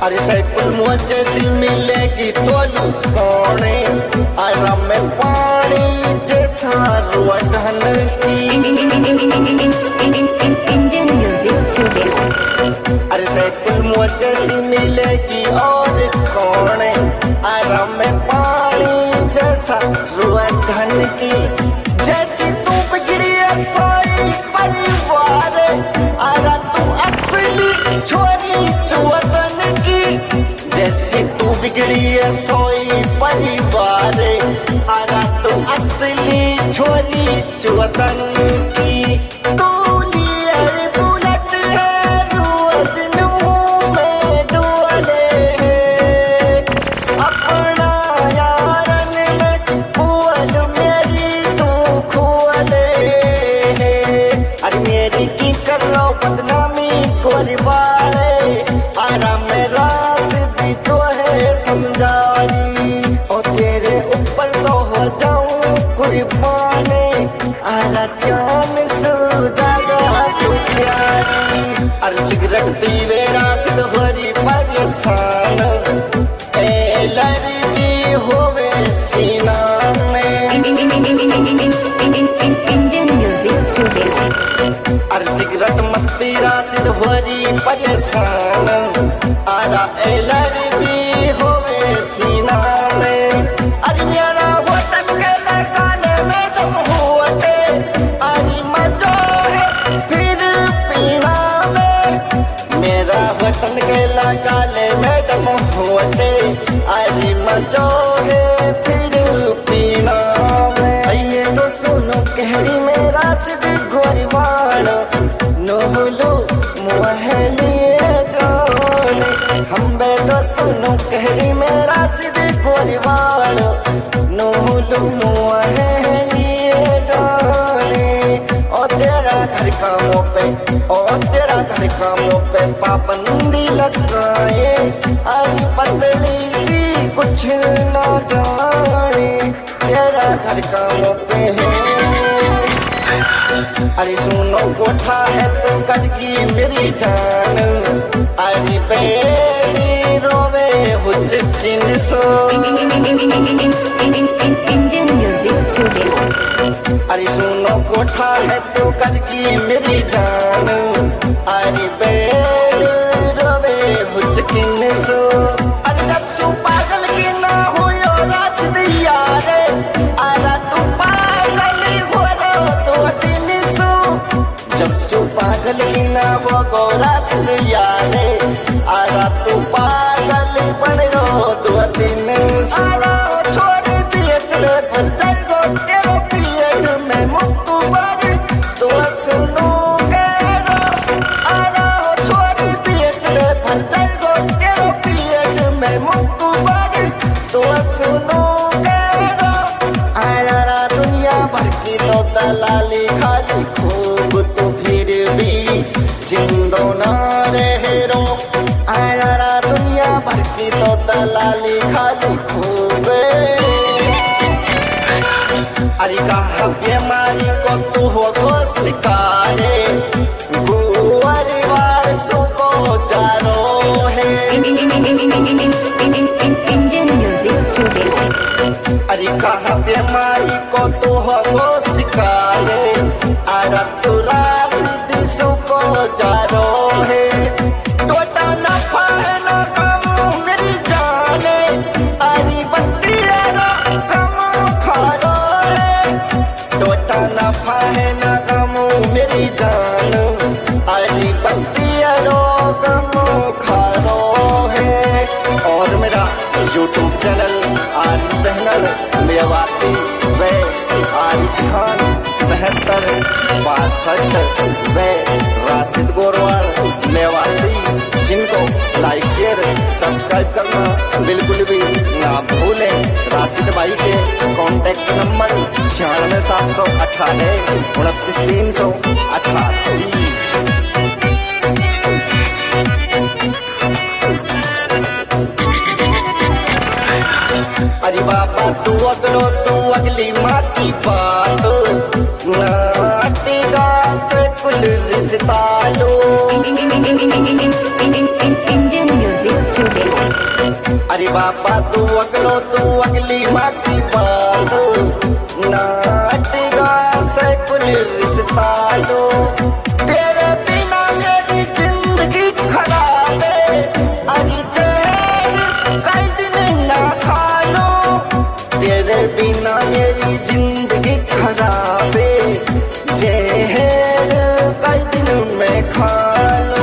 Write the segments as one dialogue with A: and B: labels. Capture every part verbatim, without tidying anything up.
A: अरे सैकुल मुझे सी मिलेगी टोलू कोने आराम में पानी जैसा रुआ ढन की।
B: Indian music today.
A: अरे सैकुल मुझे सी मिलेगी और कोने आराम में पानी जैसा रुआ ढन की। जैसी तू बिगड़ी है सोई परिवार आरा तू असली छोरी चुवतन की। जैसी तू बिगड़ी है सोई परिवार आरा तू असली छोरी चुवतन की। तू लिए बुलेट है रोज मुंह में डुअले अपना यारन में बुअल मेरी तू खुअले। अरे मेरी की कर लो बदनामी गोरीबारे आरा मेरा सिद्धि तो है समझारी और तेरे ऊपर तो हो जाऊं कुर्बाने आला जान सुजागा तू प्यारी। अरे सिगरेट पीवे रासिद भरी परेशान एलर्जी होवे सीना में।
B: Indian music today.
A: अरे सिगरेट मत पी रासिद भरी परेशान आरा एलर्जी होवे सीना में। अरे मेरा वतन के लगाने में दम होते अरे मजो है फिर पीना में। मेरा वतन के लगाने में दम होते अरे मजो है फिर पीना में। ये तो सुनो कहरी मेरा सिद्ध गोरीवाड़ नोहलो मुहलिए जाने। हम बे तो सुनो कहरी मेरा सिद्ध गोरीवाड़ नोहलो मुहलिए जाने। और तेरा घर कामों पे और तेरा घर कामों पे पाबंदी लगाए अरे पतली सी कुछ ना जाने। तेरा घर कामों पे है अरे सुनो कोठा है तो कटकी मेरी जान अरे बेड़ी रोवे हुचकिन सो।
B: Indian music today.
A: अरे सुनो कोठा है तो कटकी मेरी जान अरे बेड़ी रोवे हुचकिन सो। अरे जब तू पागल की ना हो यो रासिद यारे आरा तू पागल हो रो तो दिन सो। जब तू पागल की ना वो गोरा सिद यारे आरा तू पागल बन रो तो दिन सो। आरा छोरी पिए चले पर चल गो तेरो पिएड में मुक्तु बार तो सुनो करो। आरा छोरी पिए चले पर चल गो तेरो पिएड में मुक्तु बार तो सुनो करो। आरा दुनिया भर की तो दलाली खाली खूब तो फिर भी जिंदो ना रह रो। आरा दुनिया भर की तो दलाली खाली खूब। अरे कहा बीमारी को तू हो गो शिकारे गुआरीवार सो को जारो है।
B: Indian music today.
A: अरे कहा बीमारी को तू हो गो शिकारे आरा तुरा सिद्धि सो को जारो है। टोटा न पाए न कम मेरी जाने अरे बस्ती रो कम खारो है। टोटा न पाए न कम मेरी जान अरे बस्ती रो कम खारो है। और मेरा यूट्यूब चैनल आरिफ दहनल मेवाती वे आरिफ खान बहत्तर बासठ वे राशिद गोरवाल मेवाती जिनको लाइक शेयर सब्सक्राइब करना बिल्कुल भी ना भूलें। राशिद भाई के कॉन्टेक्ट नंबर छियानवे सात सौ अठारह उनतीस तीन सौ अठासी। अरे बाबा तू अगलो तू अगली माटी बात नाटी गास कुल रिश्ता लो।
B: Indian music today.
A: अरे बाबा तू अगलो तू अगली माँ की बात नाटेगा सैकुल रिश्ता लो तेरे बिना मेरी जिंदगी खराब है अरे जहर कई दिन ना खा लो तेरे बिना मेरी जिंदगी खराब है जहर कई दिन में खा लो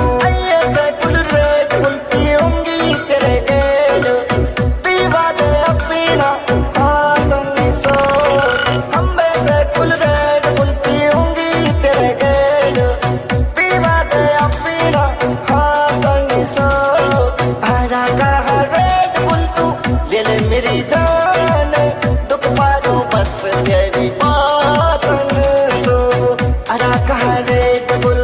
A: मेरी जान दुख पारो बस तेरी बात सो अरा कहा रेड बुल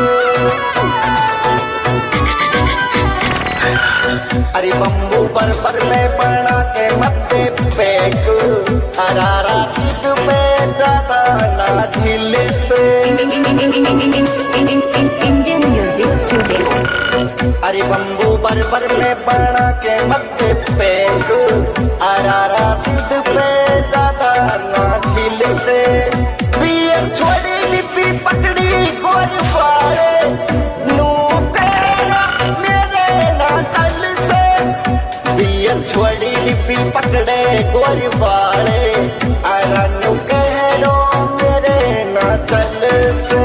A: अरे बम्बू पर पर में बना के मत्ते पेक अरारा सीध पे जाता ना झील से
B: Indian music today.
A: अरे बम्बू पर पर में बना के मत्ते पेक अरारा सीध पे जाता ना झील से पियर छोड़ी डिब्बी पकड़ी गोर पाड़े नू तेरा मेरे ना चल से पियर छोड़ी डिब्बी पकड़े गोर पाड़े अरा नू कहरो मेरे ना चल से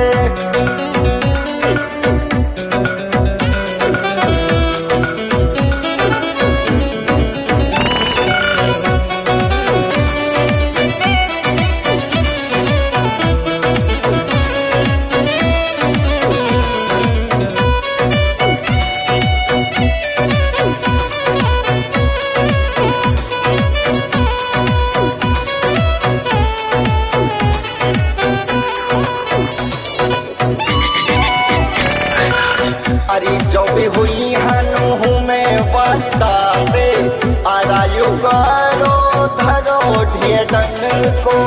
A: अरे जो भी हुई हनु हूँ मैं वारदाते आरायु करो धरो ढेडन को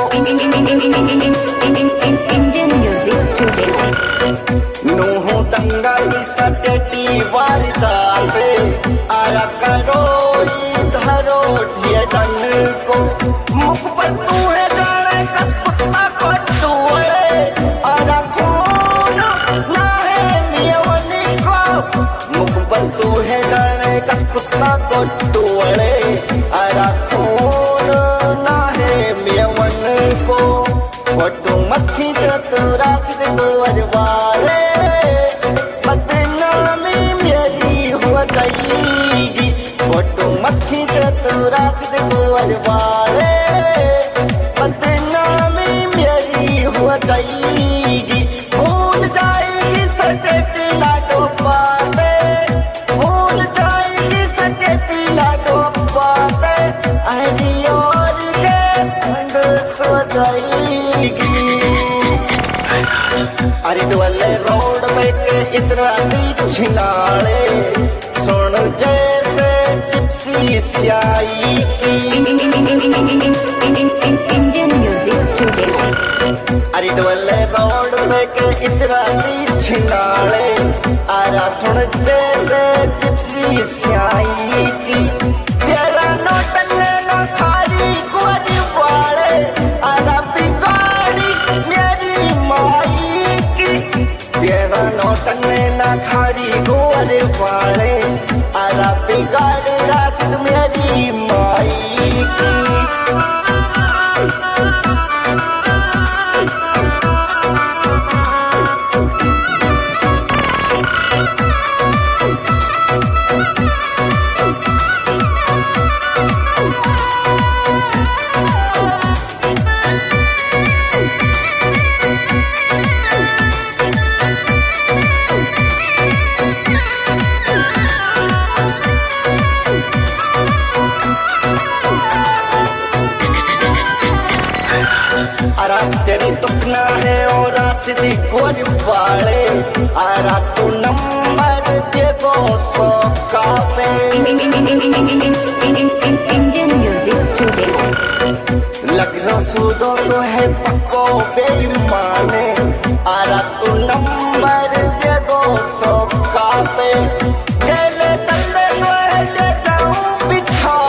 B: Indian music today.
A: नूहू दंगा की सटेटी वारदाते आरा करो धरो ढेडन को मुख पर तू है जाने कस कुत्ता को टूए आरा खून ना है मियवनी को मुख पर तू है जाने कस कुत्ता को टूए आरा खून ना है मियवन को फोटो मक्खी चतुरा सिद्ध कुंवर वाले बदनामी मेरी हो जाएगी फोटो मक्खी चतुरा सिद्ध कुंवर वाले बदनामी मेरी हो जाएगी भूल जाएगी सटेटी लाडो पाते भूल जाएगी सटेटी लाडो पाते अरे और के संग सो जाएगी अरे डोले रोड पे के इतना छिनाले सुन जैसे चिप्सी स्याई की
B: Indian music today.
A: अरे डोले रोड पे के इतना छिनाले आरा सुन जैसे चिप्सी स्याई की तेरा नोटन ना खारी गोरी वाले आरा बिगाड़ी मेरी माई की तेरा नोटन ना खारी गोरे वाले आरा बिगाड़ी रास्ते मेरी माई की आरा तेरी तुकना है और रास्ते गोरी वाले आरा तू नंबर दे गो सौ का पे
B: Indian music today.
A: लग रहा सो दो सौ है पक्को बेईमाने आरा तू नंबर दे गो सौ का पे गेले चले तो है ले जाऊं बिठा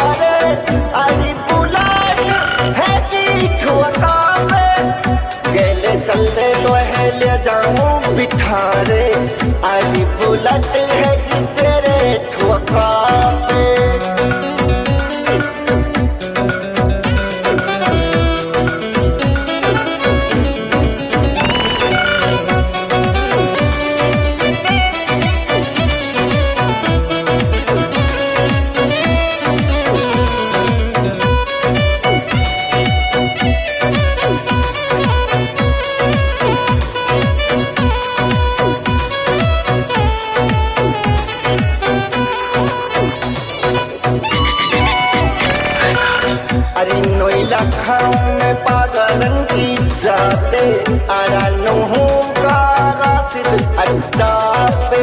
A: उलट है कि तेरे ठोका पे। अरे नोई लखनऊ में पागलन की जाते आरा नोहू का रासिद अड्डा पे।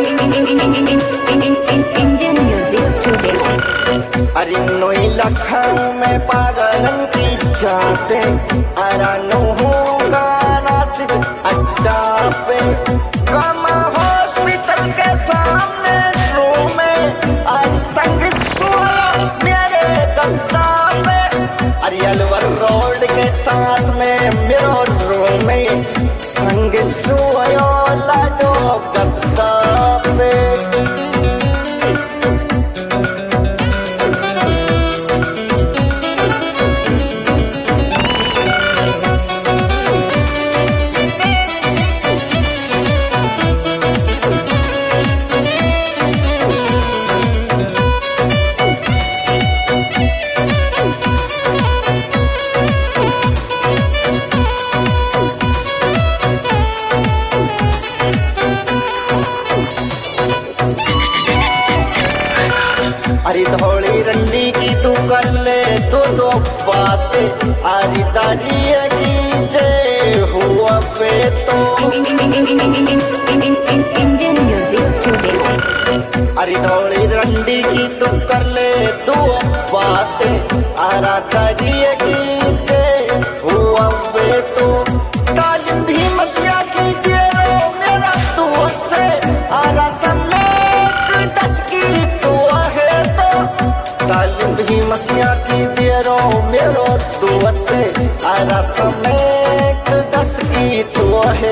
B: Indian music today.
A: अरे नोई लखनऊ में पागलन की जाते आरा नोहू का रासिद अड्डा पे। कामा हॉस्पिटल के सामने रूम में अरे संग सुहा मेरे गद्दा पे। अरे अलवर रोड के साथ में मेरो रूम में संग सुयो लाडो गद्दा पे। अरे धौली रंडी की तू कर ले दो दो बातें आरी तारी की जे हुआ पे तो।
B: Indian music today.
A: अरे धौली रंडी की तू कर ले दो बातें आरा तारी की जे हुआ पे तो। तालिम भी मसिया की तेरो मेरा तू से आरा समेत दस की तू है तो। तालिम भी मसिया की तेरो मेरो तू से आरा समेत दस की तू है।